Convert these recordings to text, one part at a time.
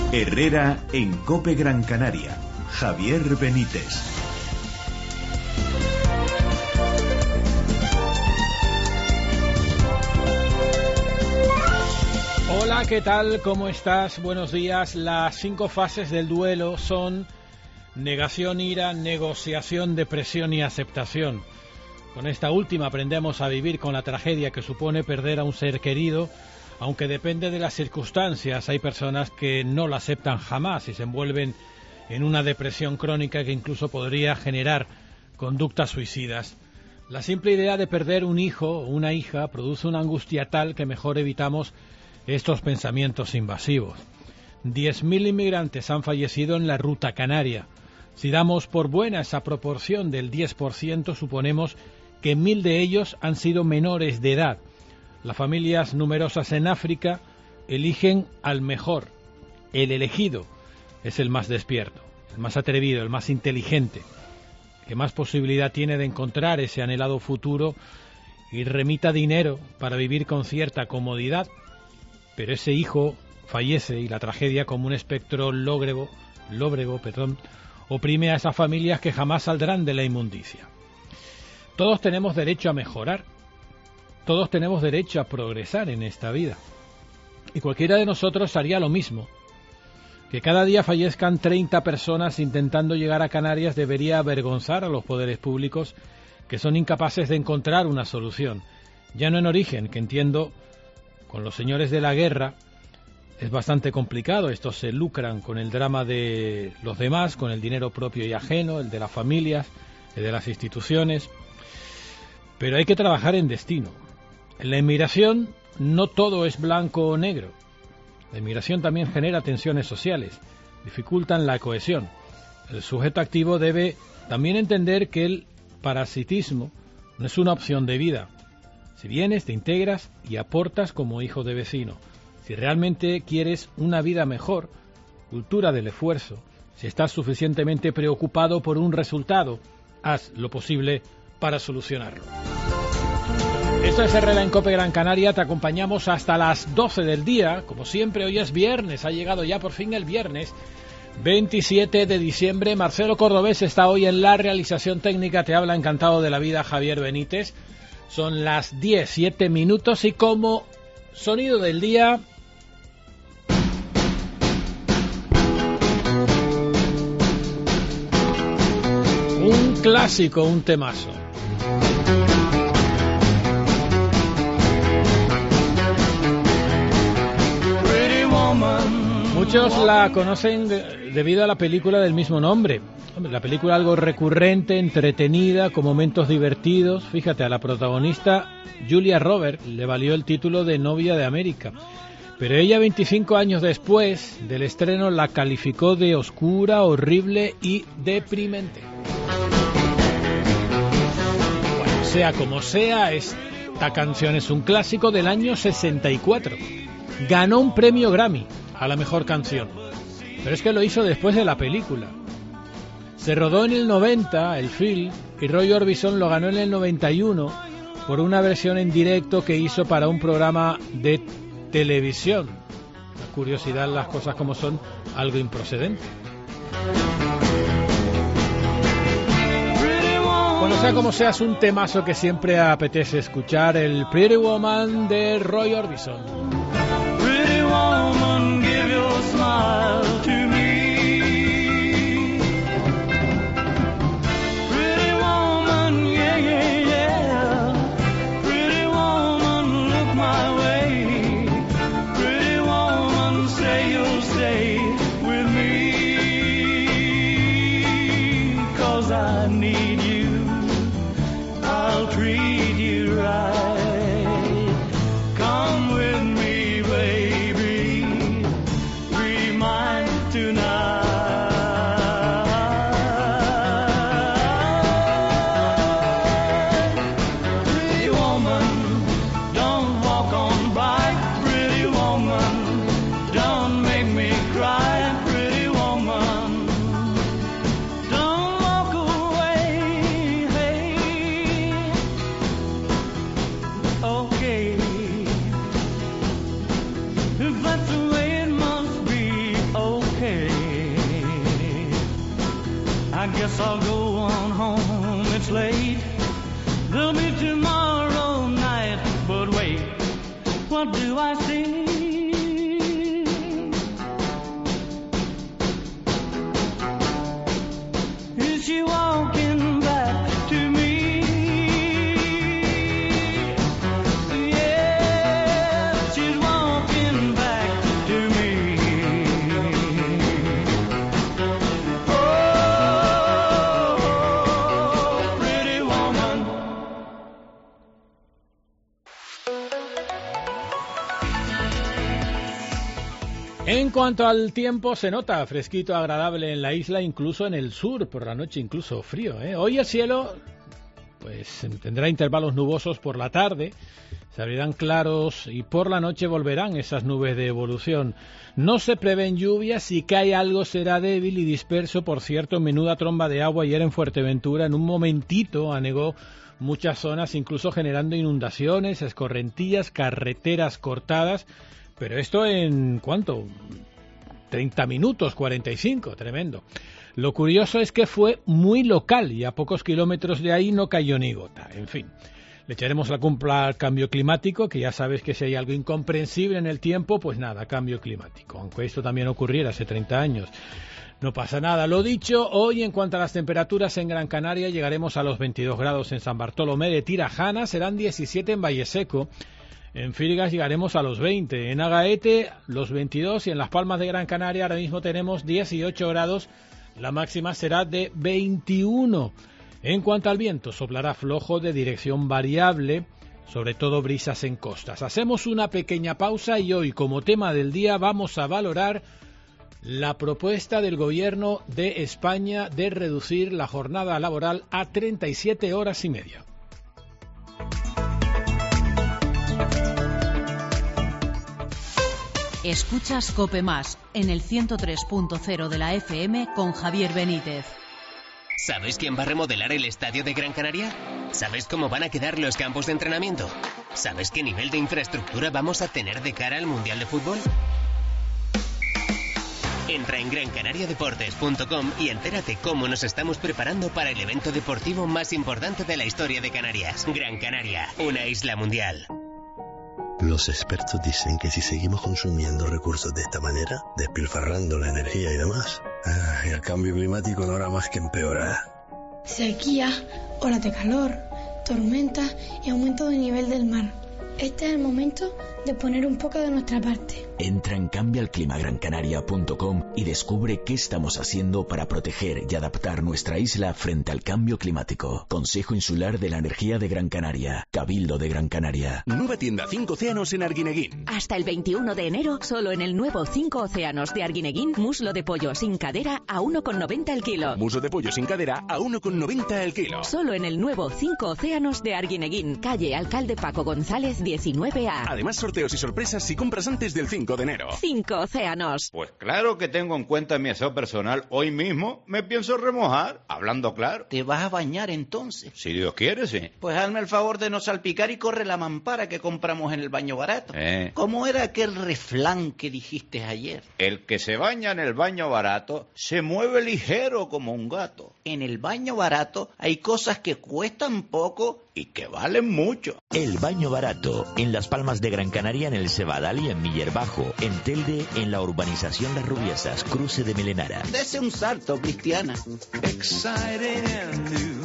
Herrera en COPE Gran Canaria. Javier Benítez. Hola, ¿qué tal? ¿Cómo estás? Buenos días. Las 5 fases del duelo son negación, ira, negociación, depresión y aceptación. Con esta última aprendemos a vivir con la tragedia que supone perder a un ser querido, aunque depende de las circunstancias. Hay personas que no la aceptan jamás y se envuelven en una depresión crónica que incluso podría generar conductas suicidas. La simple idea de perder un hijo o una hija produce una angustia tal que mejor evitamos estos pensamientos invasivos. 10.000 inmigrantes han fallecido en la ruta canaria. Si damos por buena esa proporción del 10%, suponemos que 1.000 de ellos han sido menores de edad. Las familias numerosas en África eligen al mejor. El elegido es el más despierto, el más atrevido, el más inteligente, que más posibilidad tiene de encontrar ese anhelado futuro y remita dinero para vivir con cierta comodidad. Pero ese hijo fallece y la tragedia, como un espectro lóbrego, oprime a esas familias que jamás saldrán de la inmundicia. Todos tenemos derecho a mejorar. Todos tenemos derecho a progresar en esta vida. Y cualquiera de nosotros haría lo mismo. Que cada día fallezcan 30 personas intentando llegar a Canarias debería avergonzar a los poderes públicos, que son incapaces de encontrar una solución. Ya no en origen, que entiendo, con los señores de la guerra es bastante complicado. Estos se lucran con el drama de los demás, con el dinero propio y ajeno, el de las familias, el de las instituciones. Pero hay que trabajar en destino. En la inmigración no todo es blanco o negro. La inmigración también genera tensiones sociales, dificultan la cohesión. El sujeto activo debe también entender que el parasitismo no es una opción de vida. Si vienes, te integras y aportas como hijo de vecino. Si realmente quieres una vida mejor, cultura del esfuerzo, si estás suficientemente preocupado por un resultado, haz lo posible para solucionarlo. Esto es Herrera en COPE Gran Canaria, te acompañamos hasta las 12 del día. Como siempre, hoy es viernes, ha llegado ya por fin el viernes 27 de diciembre. Marcelo Cordobés está hoy en la realización técnica, te habla encantado de la vida Javier Benítez. Son las 17 minutos y como sonido del día, un clásico, un temazo. Muchos la conocen debido a la película del mismo nombre. La película algo recurrente, entretenida, con momentos divertidos. Fíjate, a la protagonista Julia Roberts le valió el título de novia de América. Pero ella 25 años después del estreno la calificó de oscura, horrible y deprimente. Bueno, sea como sea, esta canción es un clásico del año 64. Ganó un premio Grammy a la mejor canción, pero es que lo hizo después de la película. Se rodó en el 90 el film y Roy Orbison lo ganó en el 91 por una versión en directo que hizo para un programa de televisión. La curiosidad, las cosas como son, algo improcedente. Bueno, sea como sea, es un temazo que siempre apetece escuchar, el Pretty Woman de Roy Orbison. Pretty woman, give your smile to me. Pretty woman, yeah, yeah, yeah. Pretty woman, look my way. Pretty woman, say you'll stay with me. 'Cause I need you, I'll treat you right. Come with me. Guess I'll go on home, it's late. There'll be tomorrow night, but wait, what do I see? Is she walking back to me? Yeah, she's walking back to me. Oh, pretty woman. En cuanto al tiempo, se nota fresquito, agradable en la isla, incluso en el sur, por la noche incluso frío, ¿eh? Hoy el cielo pues tendrá intervalos nubosos por la tarde, se abrirán claros y por la noche volverán esas nubes de evolución. No se prevén lluvias, si cae algo será débil y disperso. Por cierto, menuda tromba de agua ayer en Fuerteventura, en un momentito anegó muchas zonas, incluso generando inundaciones, escorrentías, carreteras cortadas. Pero esto en, ¿cuánto? 30 minutos, 45, tremendo. Lo curioso es que fue muy local y a pocos kilómetros de ahí no cayó ni gota. En fin, le echaremos la culpa al cambio climático, que ya sabes que si hay algo incomprensible en el tiempo, pues nada, cambio climático. Aunque esto también ocurriera hace 30 años. No pasa nada. Lo dicho, hoy en cuanto a las temperaturas en Gran Canaria, llegaremos a los 22 grados en San Bartolomé de Tirajana, serán 17 en Valleseco. En Firgas llegaremos a los 20, en Agaete los 22 y en Las Palmas de Gran Canaria ahora mismo tenemos 18 grados, la máxima será de 21. En cuanto al viento, soplará flojo de dirección variable, sobre todo brisas en costas. Hacemos una pequeña pausa y hoy como tema del día vamos a valorar la propuesta del Gobierno de España de reducir la jornada laboral a 37 horas y media. Escuchas COPE Más en el 103.0 de la FM con Javier Benítez. ¿Sabes quién va a remodelar el estadio de Gran Canaria? ¿Sabes cómo van a quedar los campos de entrenamiento? ¿Sabes qué nivel de infraestructura vamos a tener de cara al Mundial de Fútbol? Entra en grancanariadeportes.com y entérate cómo nos estamos preparando para el evento deportivo más importante de la historia de Canarias. Gran Canaria, una isla mundial. Los expertos dicen que si seguimos consumiendo recursos de esta manera, despilfarrando la energía y demás, el cambio climático no hará más que empeorar. Sequía, olas de calor, tormentas y aumento del nivel del mar. Este es el momento de poner un poco de nuestra parte. Entra en cambialclimagrancanaria.com y descubre qué estamos haciendo para proteger y adaptar nuestra isla frente al cambio climático. Consejo Insular de la Energía de Gran Canaria. Cabildo de Gran Canaria. Nueva tienda 5 Océanos en Arguineguín. Hasta el 21 de enero, solo en el nuevo 5 Océanos de Arguineguín, muslo de pollo sin cadera a 1,90 el kilo. Muslo de pollo sin cadera a 1,90 el kilo. Solo en el nuevo 5 Océanos de Arguineguín, calle Alcalde Paco González 19A. Además, sorteos y sorpresas si compras antes del 5 de enero. 5 Océanos. Pues claro que tengo en cuenta mi aseo personal. Hoy mismo me pienso remojar, hablando claro. ¿Te vas a bañar entonces? Si Dios quiere, sí. Pues hazme el favor de no salpicar y corre la mampara que compramos en el baño barato. ¿Cómo era aquel refrán que dijiste ayer? El que se baña en el baño barato se mueve ligero como un gato. En el baño barato hay cosas que cuestan poco y que valen mucho. El Baño Barato, en Las Palmas de Gran Canaria, en el Cebadal y en Miller Bajo, en Telde, en la urbanización Las Rubiesas, cruce de Melenara. Dese un salto, Cristiana. Exciting and new.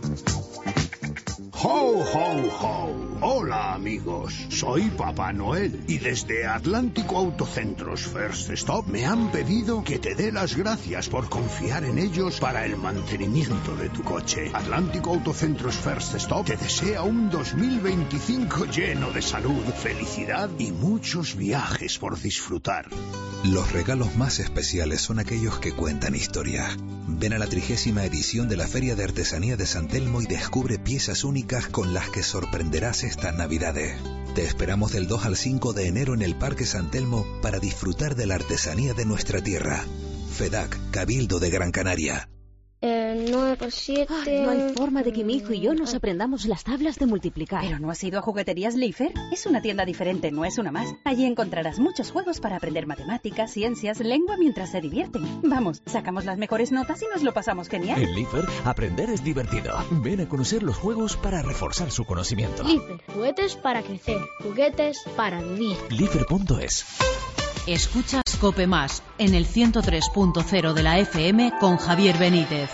¡Ho, ho, ho! Hola, amigos. Soy Papá Noel y desde Atlántico Autocentros First Stop me han pedido que te dé las gracias por confiar en ellos para el mantenimiento de tu coche. Atlántico Autocentros First Stop te desea un 2025 lleno de salud, felicidad y muchos viajes por disfrutar. Los regalos más especiales son aquellos que cuentan historia. Ven a la 30ª edición de la Feria de Artesanía de San Telmo y descubre piezas únicas con las que sorprenderás estas Navidades. Te esperamos del 2 al 5 de enero en el Parque San Telmo para disfrutar de la artesanía de nuestra tierra. FEDAC, Cabildo de Gran Canaria. 9 por 7... Ay, no hay forma de que mi hijo y yo nos aprendamos las tablas de multiplicar. ¿Pero no has ido a Jugueterías Leifer? Es una tienda diferente, no es una más. Allí encontrarás muchos juegos para aprender matemáticas, ciencias, lengua mientras se divierten. Vamos, sacamos las mejores notas y nos lo pasamos genial. En Leifer, aprender es divertido. Ven a conocer los juegos para reforzar su conocimiento. Leifer, juguetes para crecer, juguetes para vivir. Leifer.es. Escuchas COPE Más en el 103.0 de la FM con Javier Benítez.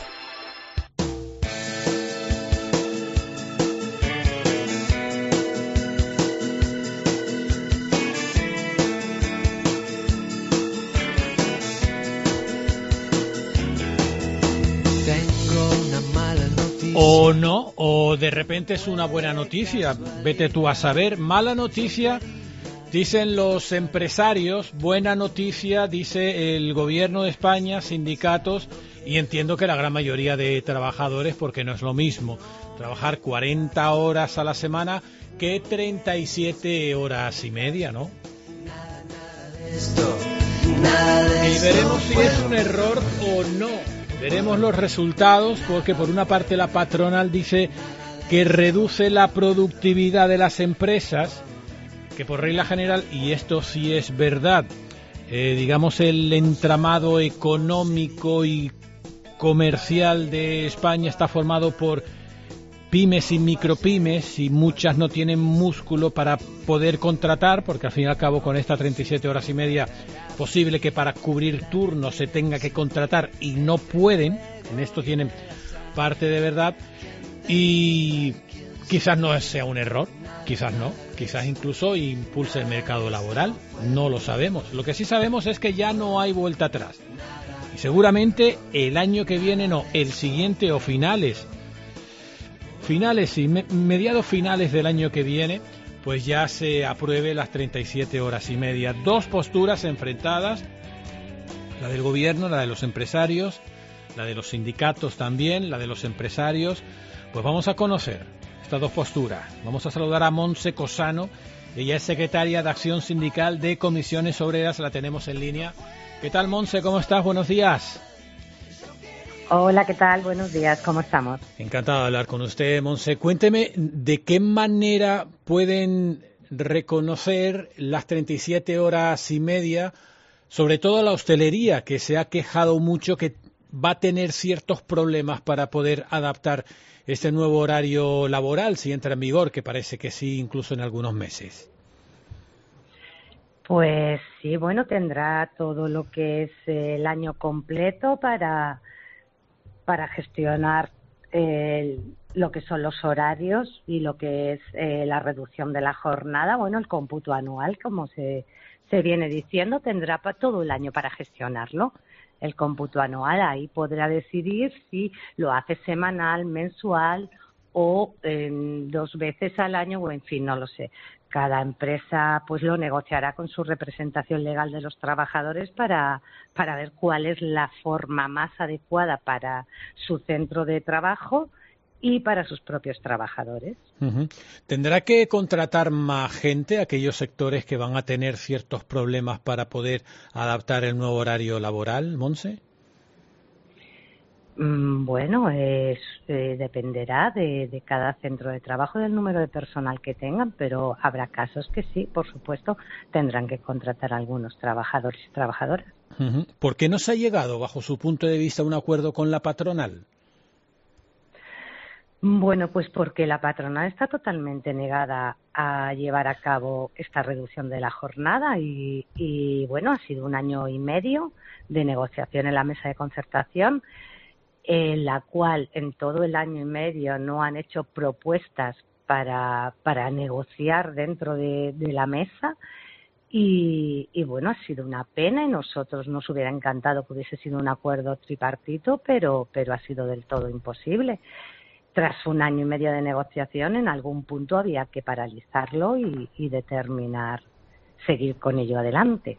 O no, o de repente es una buena noticia. Vete tú a saber. Mala noticia, dicen los empresarios. Buena noticia, dice el gobierno de España, sindicatos, y entiendo que la gran mayoría de trabajadores, porque no es lo mismo trabajar 40 horas a la semana que 37 horas y media, ¿no? Y veremos si es un error o no. Veremos los resultados, porque por una parte la patronal dice que reduce la productividad de las empresas, que por regla general, y esto sí es verdad, digamos el entramado económico y comercial de España está formado por pymes y micropymes, y muchas no tienen músculo para poder contratar, porque al fin y al cabo con estas 37 horas y media posible que para cubrir turnos se tenga que contratar y no pueden. En esto tienen parte de verdad, y quizás no sea un error, quizás no, quizás incluso impulse el mercado laboral, no lo sabemos. Lo que sí sabemos es que ya no hay vuelta atrás, y seguramente el año que viene no, el siguiente o finales y mediados finales del año que viene, pues ya se apruebe las 37 horas y media. Dos posturas enfrentadas, la del gobierno, la de los empresarios, la de los sindicatos también, la de los empresarios. Pues vamos a conocer estas dos posturas. Vamos a saludar a Montse Cosano, ella es secretaria de Acción Sindical de Comisiones Obreras, la tenemos en línea. ¿Qué tal, Montse? ¿Cómo estás? Buenos días. Hola, ¿qué tal? Buenos días, ¿cómo estamos? Encantado de hablar con usted, Montse. Cuénteme, ¿de qué manera pueden reconocer las 37 horas y media, sobre todo la hostelería, que se ha quejado mucho que va a tener ciertos problemas para poder adaptar este nuevo horario laboral, si entra en vigor, que parece que sí, incluso en algunos meses? Pues sí, bueno, tendrá todo lo que es el año completo para gestionar lo que son los horarios y lo que es la reducción de la jornada. Bueno, el cómputo anual, como se viene diciendo, tendrá todo el año para gestionarlo. El cómputo anual, ahí podrá decidir si lo hace semanal, mensual o 2 veces al año, o en fin, no lo sé. Cada empresa pues lo negociará con su representación legal de los trabajadores para ver cuál es la forma más adecuada para su centro de trabajo y para sus propios trabajadores. Uh-huh. ¿Tendrá que contratar más gente, aquellos sectores que van a tener ciertos problemas para poder adaptar el nuevo horario laboral, Montse? Bueno, dependerá de cada centro de trabajo, del número de personal que tengan, pero habrá casos que sí, por supuesto, tendrán que contratar a algunos trabajadores y trabajadoras. Uh-huh. ¿Por qué no se ha llegado, bajo su punto de vista, a un acuerdo con la patronal? Bueno, pues porque la patronal está totalmente negada a llevar a cabo esta reducción de la jornada y bueno, ha sido 1 año y medio de negociación en la mesa de concertación, en la cual en todo el año y medio no han hecho propuestas para negociar dentro de la mesa y bueno, ha sido una pena y nosotros nos hubiera encantado que hubiese sido un acuerdo tripartito, pero ha sido del todo imposible. Tras 1 año y medio de negociación, en algún punto había que paralizarlo y determinar seguir con ello adelante.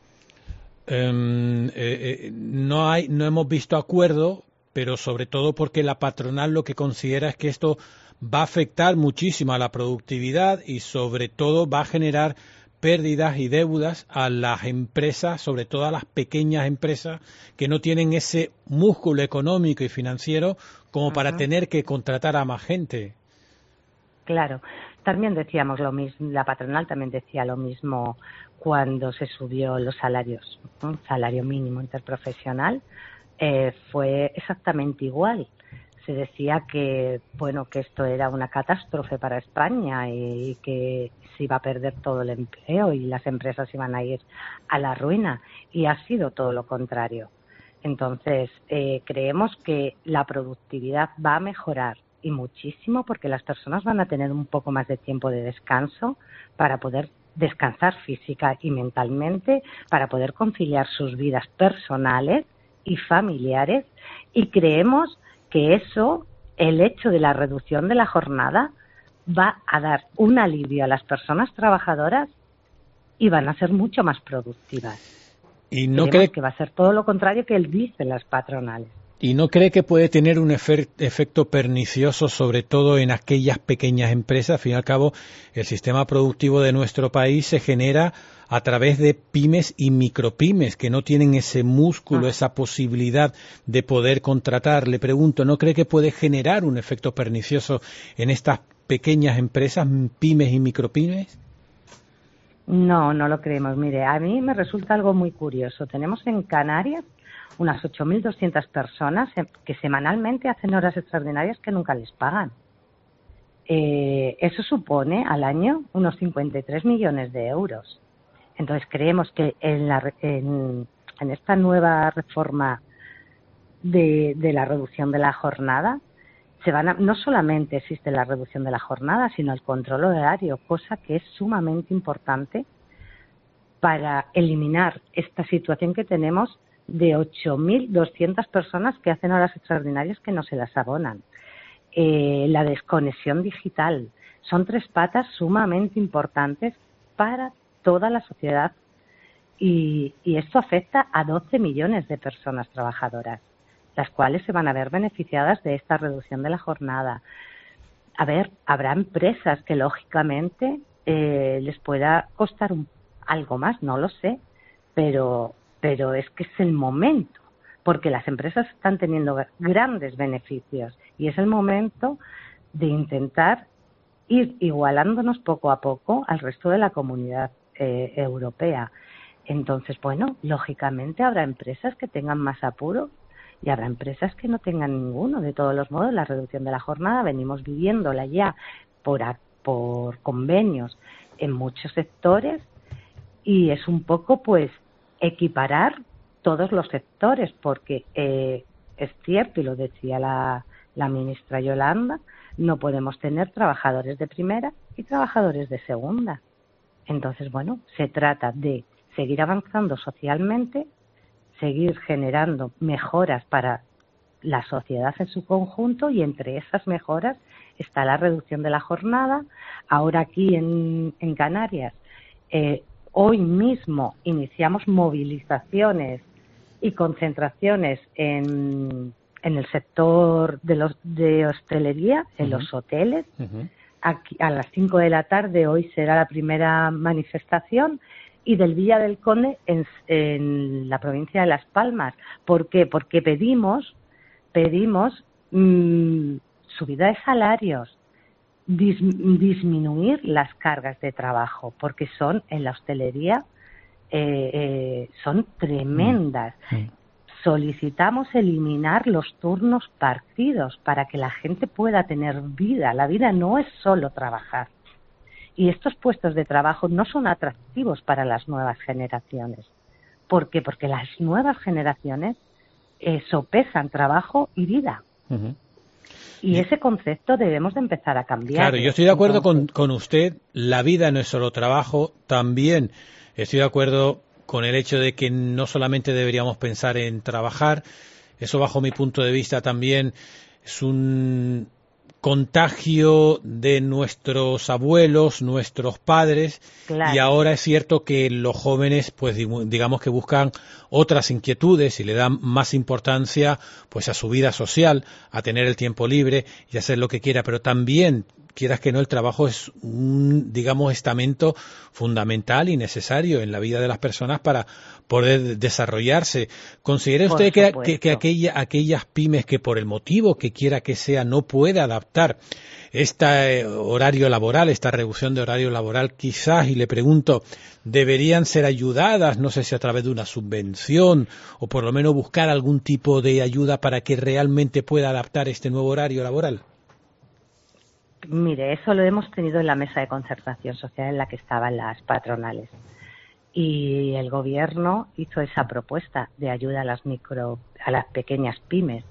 No hemos visto acuerdo, pero sobre todo porque la patronal lo que considera es que esto va a afectar muchísimo a la productividad y sobre todo va a generar pérdidas y deudas a las empresas, sobre todo a las pequeñas empresas que no tienen ese músculo económico y financiero como para tener que contratar a más gente. Claro, también decíamos lo mismo, la patronal también decía lo mismo cuando se subió los salarios, un salario mínimo interprofesional, fue exactamente igual. Se decía que, bueno, que esto era una catástrofe para España y que se iba a perder todo el empleo y las empresas iban a ir a la ruina, y ha sido todo lo contrario. Entonces, creemos que la productividad va a mejorar, y muchísimo, porque las personas van a tener un poco más de tiempo de descanso para poder descansar física y mentalmente, para poder conciliar sus vidas personales y familiares, y creemos que eso, el hecho de la reducción de la jornada, va a dar un alivio a las personas trabajadoras y van a ser mucho más productivas. ¿Y no cree que va a ser todo lo contrario que dicen las patronales? ¿Y no cree que puede tener un efecto pernicioso, sobre todo en aquellas pequeñas empresas? Al fin y al cabo, el sistema productivo de nuestro país se genera a través de pymes y micropymes, que no tienen ese músculo, esa posibilidad de poder contratar. Le pregunto, ¿no cree que puede generar un efecto pernicioso en estas pequeñas empresas, pymes y micropymes? No, no lo creemos. Mire, a mí me resulta algo muy curioso. Tenemos en Canarias unas 8.200 personas que semanalmente hacen horas extraordinarias que nunca les pagan. Eso supone al año unos 53 millones de euros. Entonces creemos que en esta nueva reforma de la reducción de la jornada, no solamente existe la reducción de la jornada, sino el control horario, cosa que es sumamente importante para eliminar esta situación que tenemos de 8.200 personas que hacen horas extraordinarias que no se las abonan. La desconexión digital. Son 3 patas sumamente importantes para toda la sociedad y esto afecta a 12 millones de personas trabajadoras, las cuales se van a ver beneficiadas de esta reducción de la jornada. A ver, habrá empresas que lógicamente les pueda costar algo más, no lo sé, pero es que es el momento, porque las empresas están teniendo grandes beneficios y es el momento de intentar ir igualándonos poco a poco al resto de la comunidad europea. Entonces, bueno, lógicamente habrá empresas que tengan más apuro y habrá empresas que no tengan ninguno. De todos los modos, la reducción de la jornada venimos viviéndola ya por convenios en muchos sectores y es un poco, pues, equiparar todos los sectores, porque es cierto, y lo decía la ministra Yolanda, no podemos tener trabajadores de primera y trabajadores de segunda. Entonces, bueno, se trata de seguir avanzando socialmente, seguir generando mejoras para la sociedad en su conjunto, y entre esas mejoras está la reducción de la jornada. Ahora aquí en Canarias, hoy mismo iniciamos movilizaciones y concentraciones en el sector de hostelería, en los hoteles. Aquí, a las 5 de la tarde hoy será la primera manifestación, y del Villa del Conde en la provincia de Las Palmas. ¿Por qué? Porque pedimos subida de salarios, disminuir las cargas de trabajo, porque en la hostelería son tremendas. Solicitamos eliminar los turnos partidos para que la gente pueda tener vida. La vida no es solo trabajar. Y estos puestos de trabajo no son atractivos para las nuevas generaciones. ¿Por qué? Porque las nuevas generaciones sopesan trabajo y vida. Y ese concepto debemos de empezar a cambiar. Claro, yo estoy de acuerdo con usted. La vida no es solo trabajo. También estoy de acuerdo con el hecho de que no solamente deberíamos pensar en trabajar. Eso, bajo mi punto de vista, también es un contagio de nuestros abuelos, nuestros padres, claro. Y ahora es cierto que los jóvenes, pues digamos que buscan otras inquietudes y le dan más importancia pues a su vida social, a tener el tiempo libre y hacer lo que quiera, pero también quieras que no, el trabajo es un, digamos, estamento fundamental y necesario en la vida de las personas para poder desarrollarse. ¿Considera usted que aquellas pymes que por el motivo que quiera que sea no puede adaptar este horario laboral, esta reducción de horario laboral, quizás, y le pregunto, deberían ser ayudadas, no sé si a través de una subvención o por lo menos buscar algún tipo de ayuda para que realmente pueda adaptar este nuevo horario laboral? Mire, eso lo hemos tenido en la mesa de concertación social en la que estaban las patronales. Y el gobierno hizo esa propuesta de ayuda a las pequeñas pymes.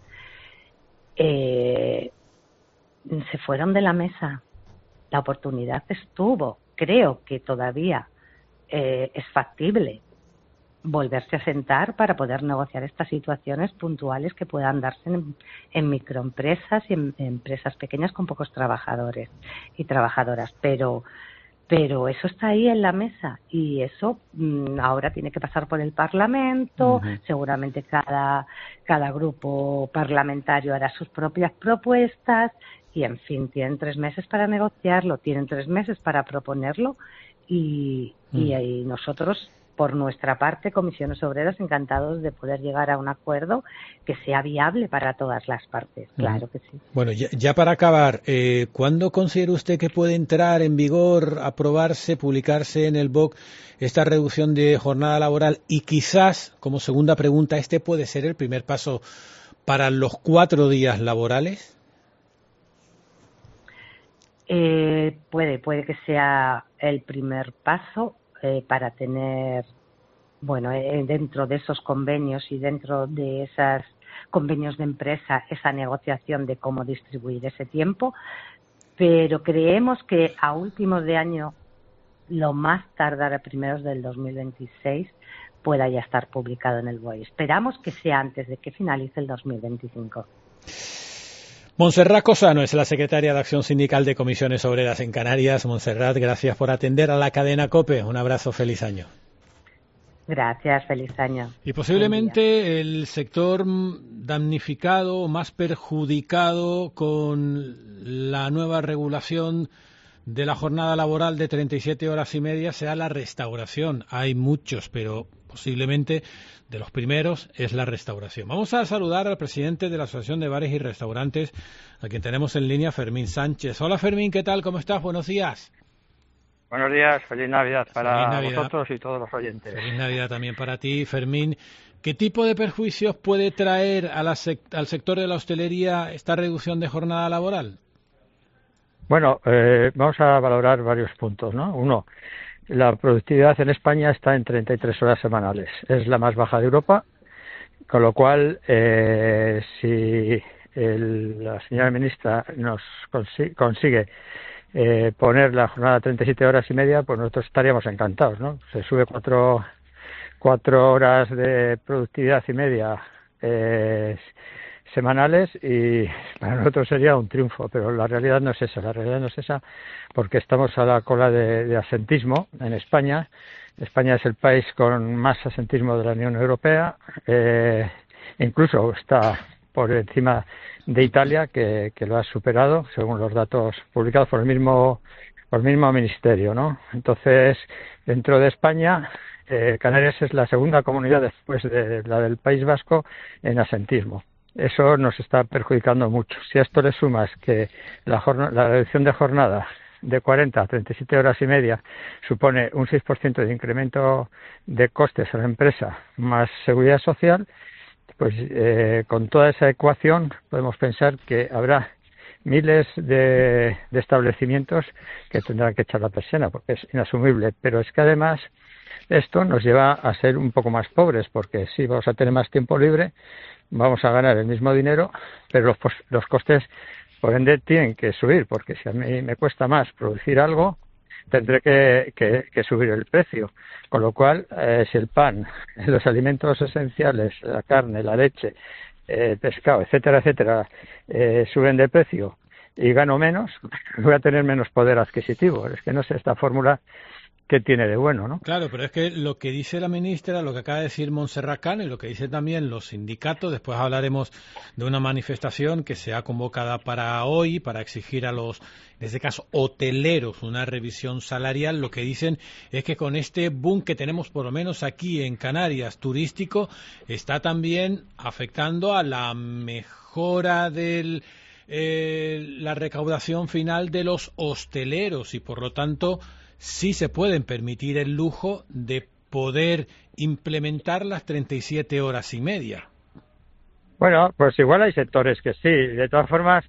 Se fueron de la mesa. La oportunidad estuvo. Creo que todavía es factible volverse a sentar para poder negociar estas situaciones puntuales que puedan darse en microempresas y en empresas pequeñas con pocos trabajadores y trabajadoras. Pero eso está ahí en la mesa y eso ahora tiene que pasar por el Parlamento. Seguramente cada grupo parlamentario hará sus propias propuestas y, en fin, tienen 3 meses para negociarlo, tienen 3 meses para proponerlo y nosotros, por nuestra parte, Comisiones Obreras, encantados de poder llegar a un acuerdo que sea viable para todas las partes. Claro que sí. Bueno, ya para acabar, ¿cuándo considera usted que puede entrar en vigor, aprobarse, publicarse en el BOC esta reducción de jornada laboral? Y quizás, como segunda pregunta, ¿este puede ser el primer paso para los 4 días laborales? Puede que sea el primer paso para tener, dentro de esos convenios y dentro de esos convenios de empresa, esa negociación de cómo distribuir ese tiempo, pero creemos que a últimos de año, lo más tardar a primeros del 2026, pueda ya estar publicado en el BOE. Esperamos que sea antes de que finalice el 2025. Montserrat Cosano es la secretaria de Acción Sindical de Comisiones Obreras en Canarias. Montserrat, gracias por atender a la cadena COPE. Un abrazo, feliz año. Gracias, feliz año. Y posiblemente el sector damnificado, más perjudicado con la nueva regulación de la jornada laboral de 37 horas y media sea la restauración. Hay muchos, pero posiblemente de los primeros es la restauración. Vamos a saludar al presidente de la Asociación de Bares y Restaurantes, a quien tenemos en línea, Fermín Sánchez. Hola Fermín, ¿qué tal? ¿Cómo estás? Buenos días. Buenos días, feliz Navidad para vosotros y todos los oyentes. Feliz Navidad también para ti, Fermín. ¿Qué tipo de perjuicios puede traer al sector de la hostelería esta reducción de jornada laboral? Bueno, vamos a valorar varios puntos, ¿no? Uno, la productividad en España está en 33 horas semanales. Es la más baja de Europa, con lo cual, si la señora ministra nos consigue poner la jornada a 37 horas y media, pues nosotros estaríamos encantados, ¿no? Se sube 4 horas de productividad y media semanales y para nosotros sería un triunfo, pero la realidad no es esa, porque estamos a la cola de asentismo en España. España es el país con más asentismo de la Unión Europea, incluso está por encima de Italia, que lo ha superado según los datos publicados por el mismo ministerio, ¿no? Entonces, dentro de España, Canarias es la segunda comunidad después de la del País Vasco en asentismo. Eso nos está perjudicando mucho. Si a esto le sumas que la reducción de jornada de 40 a 37 horas y media supone un 6% de incremento de costes a la empresa más seguridad social, pues con toda esa ecuación podemos pensar que habrá miles de establecimientos que tendrán que echar la persiana porque es inasumible. Pero es que además esto nos lleva a ser un poco más pobres, porque sí vamos a tener más tiempo libre, vamos a ganar el mismo dinero, pero los costes, por ende, tienen que subir, porque si a mí me cuesta más producir algo, tendré que subir el precio. Con lo cual, si el pan, los alimentos esenciales, la carne, la leche, el pescado, etcétera, suben de precio y gano menos, voy a tener menos poder adquisitivo. Es que no sé esta fórmula qué tiene de bueno, ¿no? Claro, pero es que lo que dice la ministra, lo que acaba de decir Montserrat Cano y lo que dicen también los sindicatos, después hablaremos de una manifestación que se ha convocada para hoy, para exigir a los, en este caso, hoteleros, una revisión salarial. Lo que dicen es que con este boom que tenemos, por lo menos aquí en Canarias, turístico, está también afectando a la mejora del la recaudación final de los hosteleros y, por lo tanto, sí se pueden permitir el lujo de poder implementar las 37 horas y media. Bueno, pues igual hay sectores que sí. De todas formas,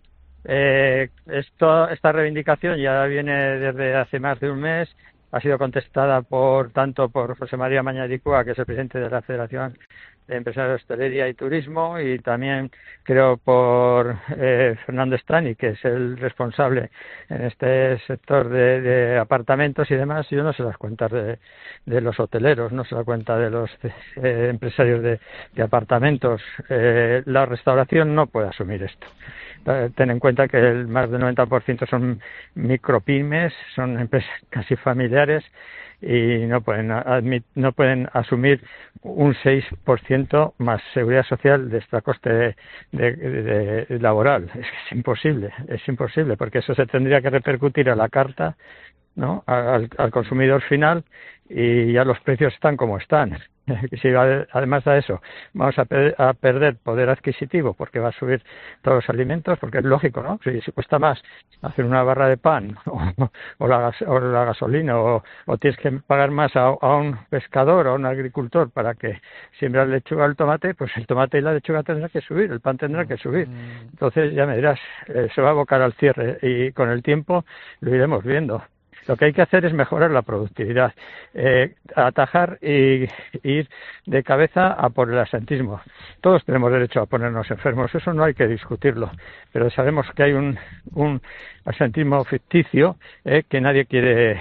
esta reivindicación ya viene desde hace más de un mes. Ha sido contestada tanto por José María Mañaricúa, que es el presidente de la Federación de Empresarios de Hostelería y Turismo, y también creo por Fernando Estrani, que es el responsable en este sector de apartamentos y demás. Yo no sé las cuentas de los hoteleros, no sé la cuenta de los empresarios de apartamentos. La restauración no puede asumir esto. Ten en cuenta que más del 90% son micropymes, son empresas casi familiares y no pueden asumir un 6% más seguridad social de extra coste de laboral. Es imposible, porque eso se tendría que repercutir a la carta, ¿no? al consumidor final, y ya los precios están como están. Si además de eso vamos a perder poder adquisitivo porque va a subir todos los alimentos, porque es lógico, ¿no? Si cuesta más hacer una barra de pan o la gasolina o tienes que pagar más a un pescador o a un agricultor para que siembre la lechuga o el tomate, pues el tomate y la lechuga tendrán que subir, el pan tendrá que subir. Entonces ya me dirás, se va a abocar al cierre y con el tiempo lo iremos viendo. Lo que hay que hacer es mejorar la productividad, atajar y ir de cabeza a por el absentismo. Todos tenemos derecho a ponernos enfermos, eso no hay que discutirlo, pero sabemos que hay un absentismo ficticio, que nadie quiere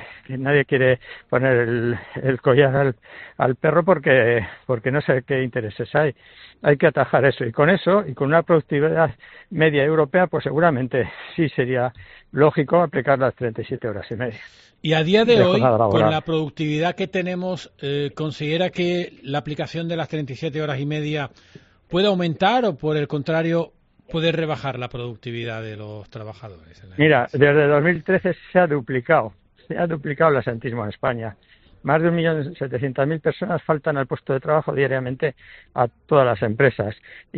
poner el collar al perro porque no sé qué intereses hay. Hay que atajar eso, y con una productividad media europea, pues seguramente sí sería lógico aplicar las 37 horas y media. Y a día de hoy, con la productividad que tenemos, ¿considera que la aplicación de las 37 horas y media puede aumentar o, por el contrario, puede rebajar la productividad de los trabajadores? Mira, desde 2013 se ha duplicado el absentismo en España. Más de 1.700.000 personas faltan al puesto de trabajo diariamente a todas las empresas.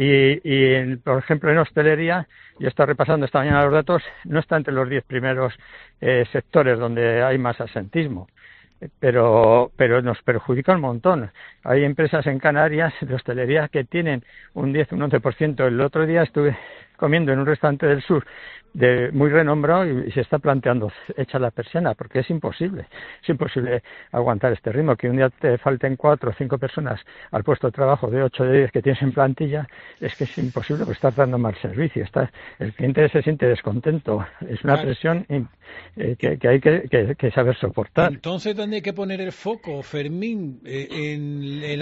Y por ejemplo, en hostelería, yo he estado repasando esta mañana los datos, no está entre los 10 primeros sectores donde hay más absentismo. Pero nos perjudica un montón. Hay empresas en Canarias de hostelería que tienen un 10, un 11%. El otro día estuve comiendo en un restaurante del sur muy renombrado y se está planteando echar la persiana, porque es imposible aguantar este ritmo, que un día te falten 4 o 5 personas al puesto de trabajo de 8 de 10 que tienes en plantilla. Es que es imposible, porque estás dando mal servicio, el cliente se siente descontento, es una presión que hay que saber soportar. Entonces, ¿dónde hay que poner el foco, Fermín? ¿En el